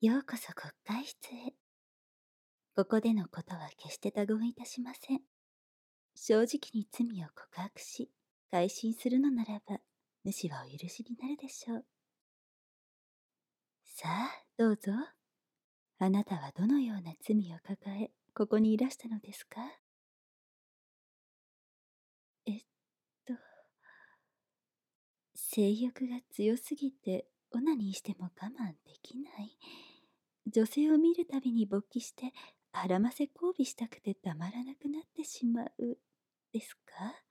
ようこそ国会室へ。ここでのことは決して他言いたしません。正直に罪を告白し、改心するのならば、主はお許しになるでしょう。さあ、どうぞ。あなたはどのような罪を抱え、ここにいらしたのですか？えっと、性欲が強すぎて、オナニーしても我慢できない。女性を見るたびに勃起して、あらませ交尾したくてたまらなくなってしまう。ですか？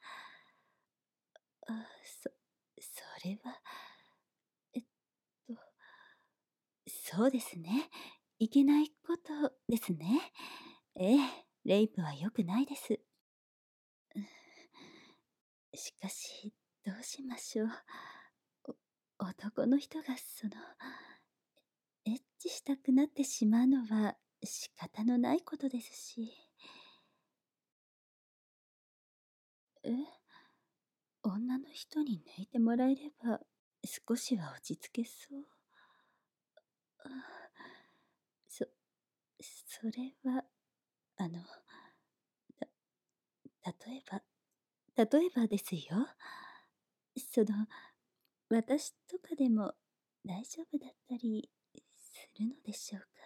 あ、それは、えっと、そうですね。いけないことですね。ええ、レイプは良くないです。しかし、どうしましょう。男の人がエッチしたくなってしまうのは仕方のないことですし。え、女の人に抜いてもらえれば少しは落ち着けそう。あ、そ、それは、あの、例えばですよ。その、私とかでも大丈夫だったりするのでしょうか。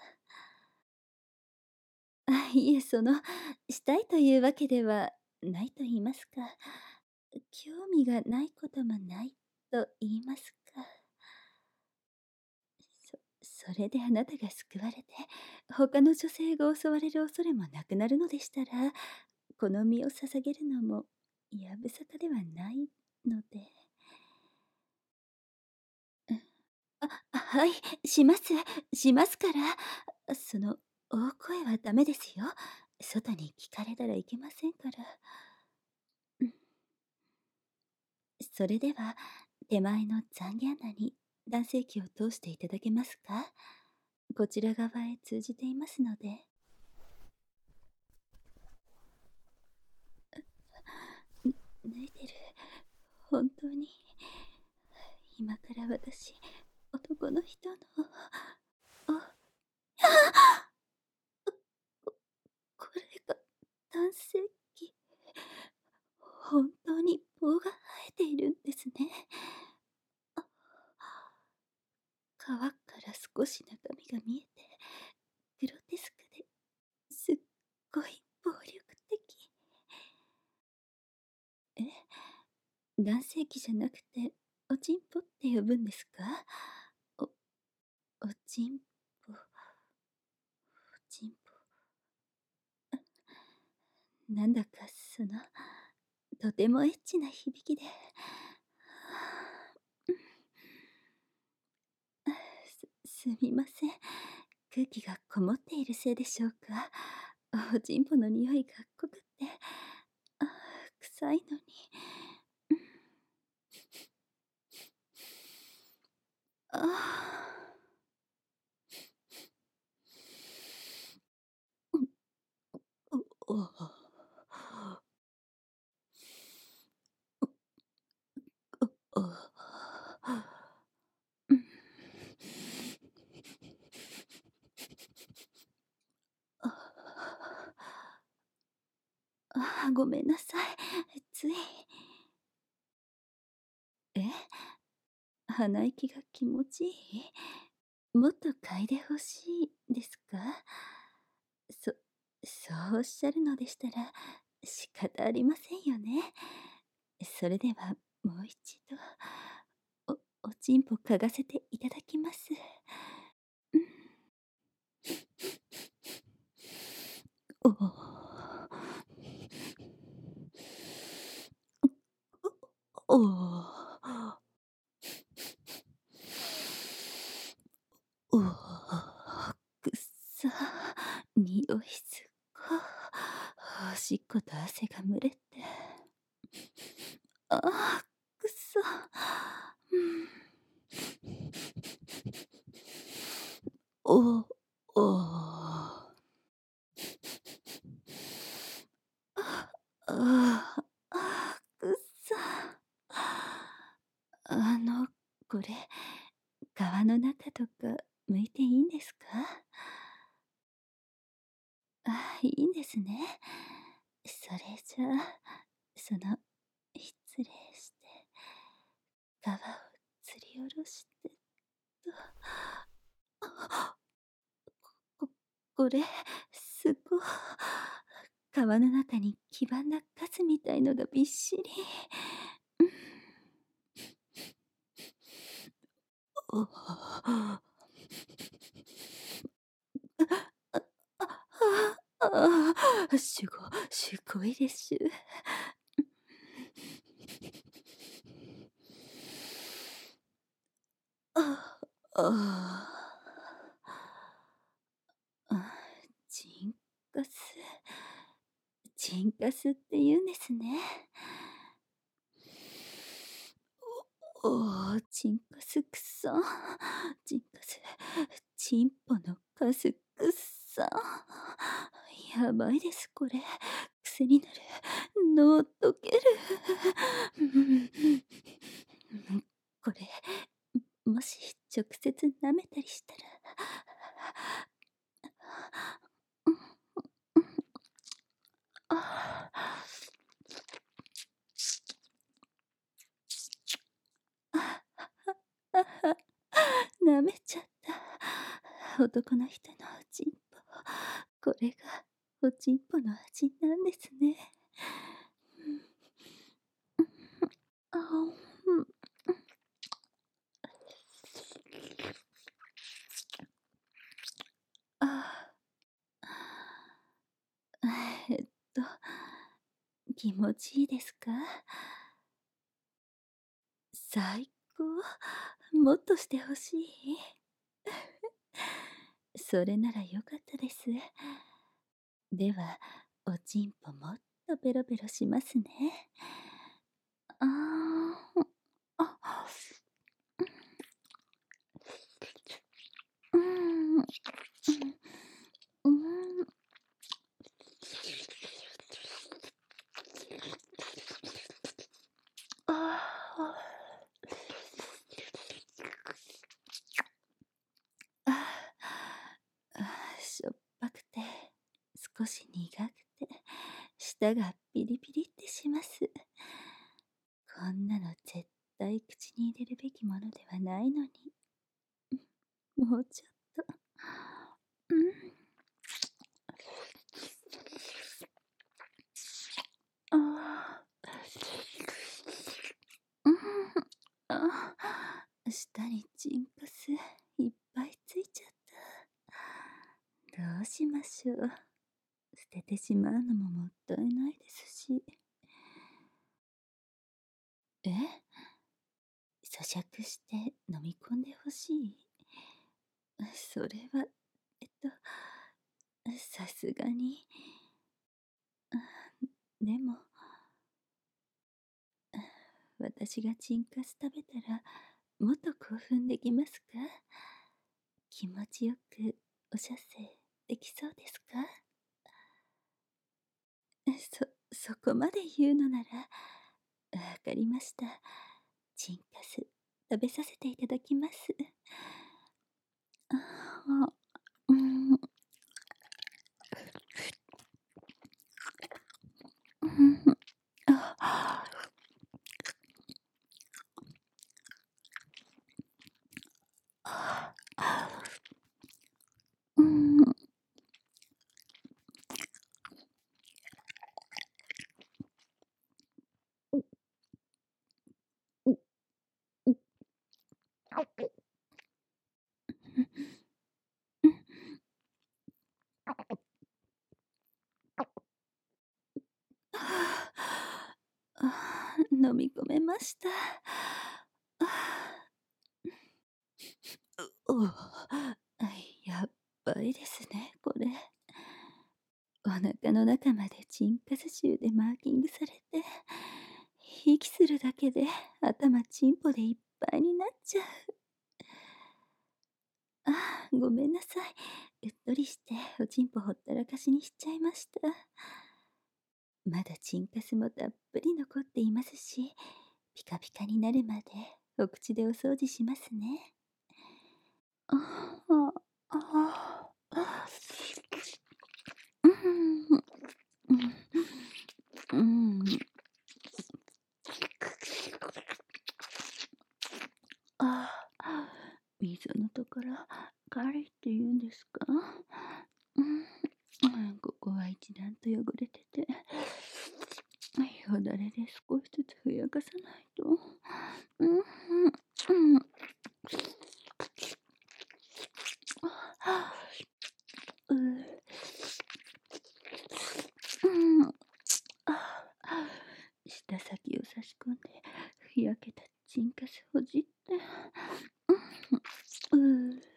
あ、いえ、したいというわけではないと言いますか、興味がないこともないと言いますか。それであなたが救われて、他の女性が襲われる恐れもなくなるのでしたら、この身を捧げるのもやぶさかではないので。はい、します。しますから。大声はダメですよ。外に聞かれたらいけませんから。うん。それでは、手前の残ギャンナに男性器を通していただけますか？こちら側へ通じていますので。脱いでる。本当に。今から私、男の人の、あ、これが男性器。本当に棒が生えているんですね。皮から少し中身が見えて、グロテスクですっごい暴力的。え、男性器じゃなくて、おちんぽって呼ぶんですか？お、おちんぽ、おちんぽ。なんだかとてもエッチな響きで。すみません。空気がこもっているせいでしょうか。おちんぽの匂いが濃くって、あ、臭いのに。ああ。おお。おお。うん。ごめんなさい。つい。え、鼻息が気持ちいい？もっと嗅いでほしいですか？そそうおっしゃるのでしたら仕方ありませんよね。それではもう一度おちんぽ嗅がせていただきます。うん。おお。おお。おお、くっさ、匂いすっご。おしっこと汗が蒸れて。ああ、くそ。うん。おお。ああ、くっさ。あの、これ、川の中とか向いていいんですか？ あ、いいんですね。それじゃあ、失礼して、皮を吊り下ろしてと。ここれ、すご。皮の中に黄ばんだガスみたいのがびっしり。うん。おお。あ、あ、ああ、すごいです。ああ。あ、チンカス。チンカスって言うんですね。おお、チンカスくさ。チンカス、チンポのカスくさ。やばいです、これ。癖になる。脳溶ける。これ、もし直接舐めたりしたら。あ舐めちゃった。男の人のおちんぽ。これがおちんぽの味なんですね。あ、うん。あえっと、気持ちいいですか？最高。もっとしてほしい？それならよかったです。では、おちんぽもっとベロベロしますね。ああ、あ、うん、うん、うん、ああ、しょっぱくて、少し苦くて、舌がピリピリってします。こんなの絶対口に入れるべきものではないのに。もうちょっと。うん。ああ。うん。ああ、舌にチンカスいっぱいついちゃった。どうしましょう。捨ててしまうのももったいないですし。え、咀嚼して飲み込んでほしい？それは、えっと、さすがに。でも、私がチンカス食べたら、もっと興奮できますか？気持ちよくお射精できそうですか？そこまで言うのなら、わかりました。チンカス、食べさせていただきます。あ、うん、うん、あ、うん、飲み込めました。おやっばいですね、これ。お腹の中までチンカス臭でマーキングされて、息するだけで頭チンポでいっぱいになっちゃう。ごめんなさい。うっとりしておちんぽほったらかしにしちゃいました。まだチンカスもたっぷり残っていますし、ピカピカになるまでお口でお掃除しますね。ああ、ああ、うん、 かりって言うんですか？うん、ここは一段と汚れてて、よだれで少しずつふやかさないと。うん、うん、うん。ううん。舌先を差し込んで、ふやけたチンカスほじって。うん。う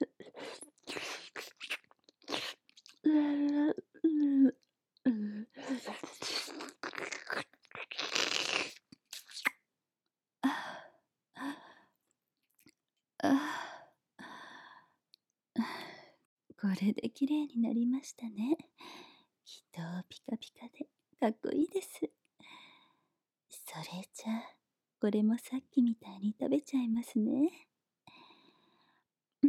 ううううあこれで綺麗になりましたね。きっとピカピカでかっこいいです。それじゃあ、これもさっきみたいに食べちゃいますね。うん。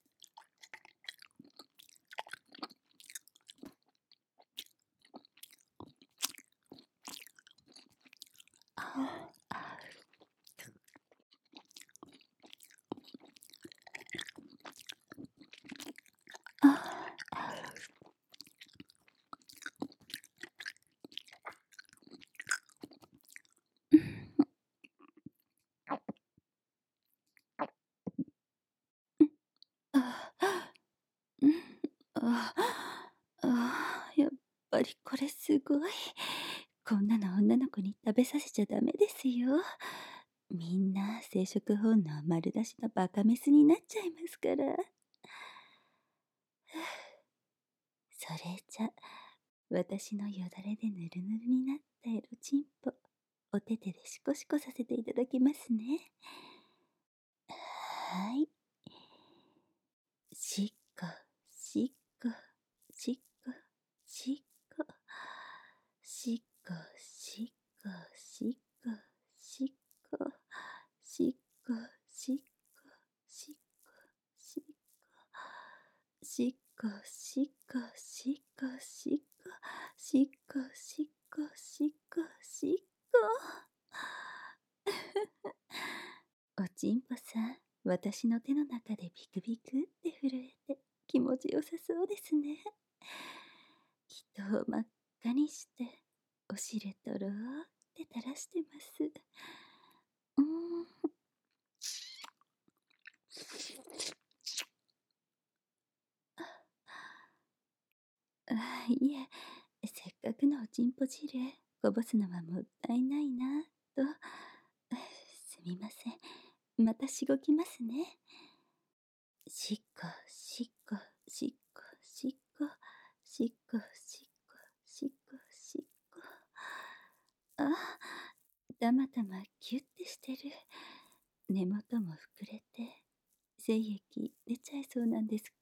ああ、ああ、うん、あやっぱりこれすごい。こんなの女の子に食べさせちゃダメですよ。みんな生殖本能丸出しのバカメスになっちゃいますから。それじゃ、私のよだれでぬるぬるになったエロチンポ、お手手でシコシコさせていただきますね。はい。しっこ、しっこ、しっこ、しっこ、しっこ、しっこ、しっこ、しっこ、しっこ、しっこ、しっこ、しっこ、しっこ、しっこ、しっこ、しっこ、しっこ、しっこ、しっこ、しっこ。おちんぽさん、私の手の中でビクビクって震えて気持ちよさそうですね。きっと真っ赤にしてお汁とろーって垂らしてます。うーん。いえ、せっかくのおちんぽ汁こぼすのはもったいないなと。すみません。またしごきますね。しっこ、しっこ、しっこ、しっこ、しっこ、しっこ、しっこ、しっこ。あ、たまたまキュッてしてる。根元も膨れて、精液出ちゃいそうなんですか？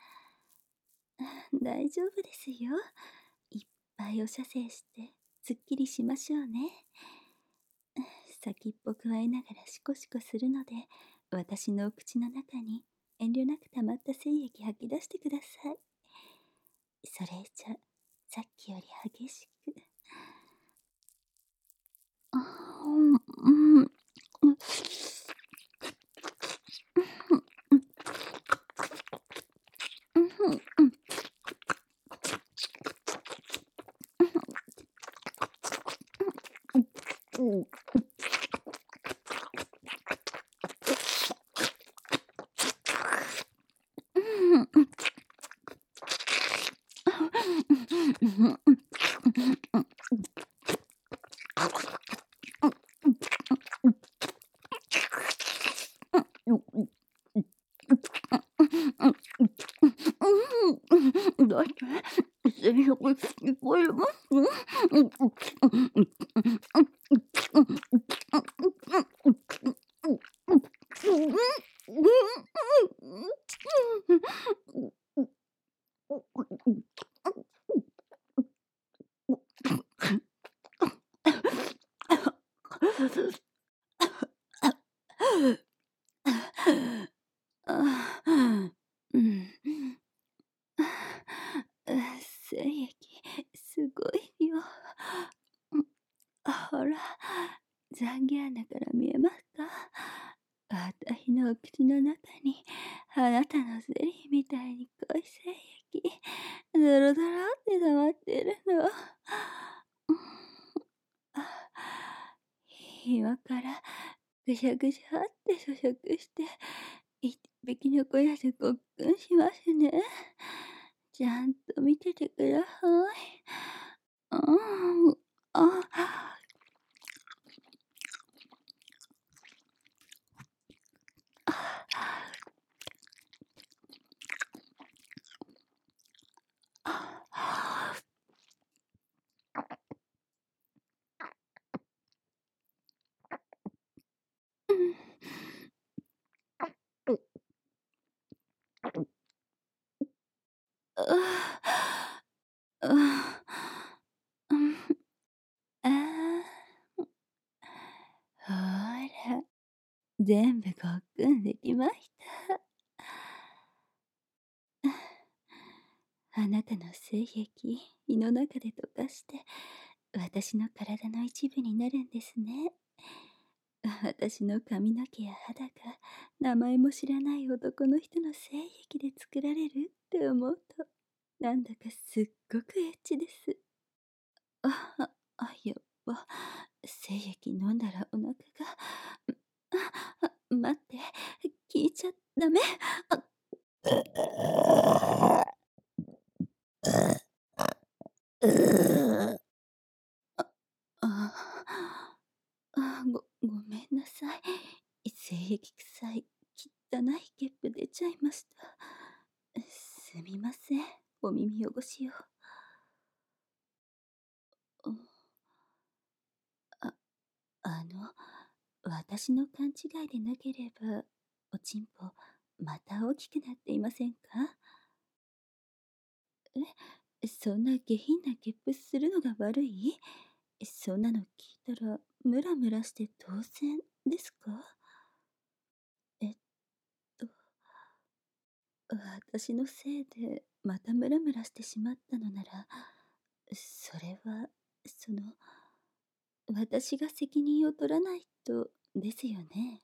大丈夫ですよ。いっぱいお射精して、すっきりしましょうね。先っぽくわえながらシコシコするので、私のお口の中に遠慮なく溜まった精液吐き出してください。それじゃ、さっきより激しく。あうん、うん、だって性欲聞こえます。うん。精液、すごいよ。ほら、ザンギアナから見えますか？ あたしのお口の中に、あなたのゼリーみたいに濃い精液、ドロドロって溜まってるの。あ、今からぐしゃぐしゃって咀嚼して、一匹の小屋でごっくんしますね。ちゃんと見ててください。うん、あ、うん。ああ、うん、ああ、ほら、全部ごっくんできました。あなたの精液、胃の中で溶かして、私の体の一部になるんですね。私の髪の毛や肌が名前も知らない男の人の精液で作られるって思うと、なんだかすっごくエッチです。やっば。精液飲んだらお腹が。待って、聞いちゃダメ。ごめんなさい。精液臭い、汚いゲップ出ちゃいました。すみません。お耳汚しを。うん、あ、私の勘違いでなければ、おちんぽ、また大きくなっていませんか？そんな下品なゲップするのが悪い？そんなの聞いたら、ムラムラして当然ですか？えっと、私のせいでまたムラムラしてしまったのなら、それは、私が責任を取らないとですよね。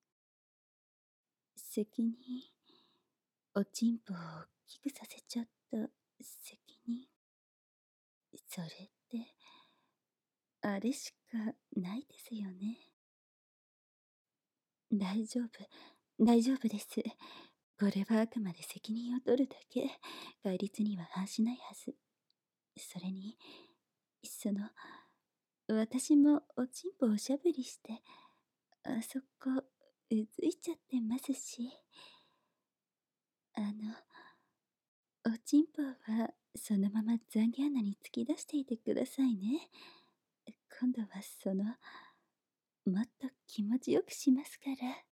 責任、おちんぽを大きくさせちゃった責任。それって、あれしかないですよね。大丈夫、大丈夫です。これはあくまで責任を取るだけ。戒律には反しないはず。それに、私もおちんぽをおしゃぶりして、あそこ、うずいちゃってますし。あの、おちんぽはそのまま残業穴に突き出していてくださいね。今度はもっと気持ちよくしますから。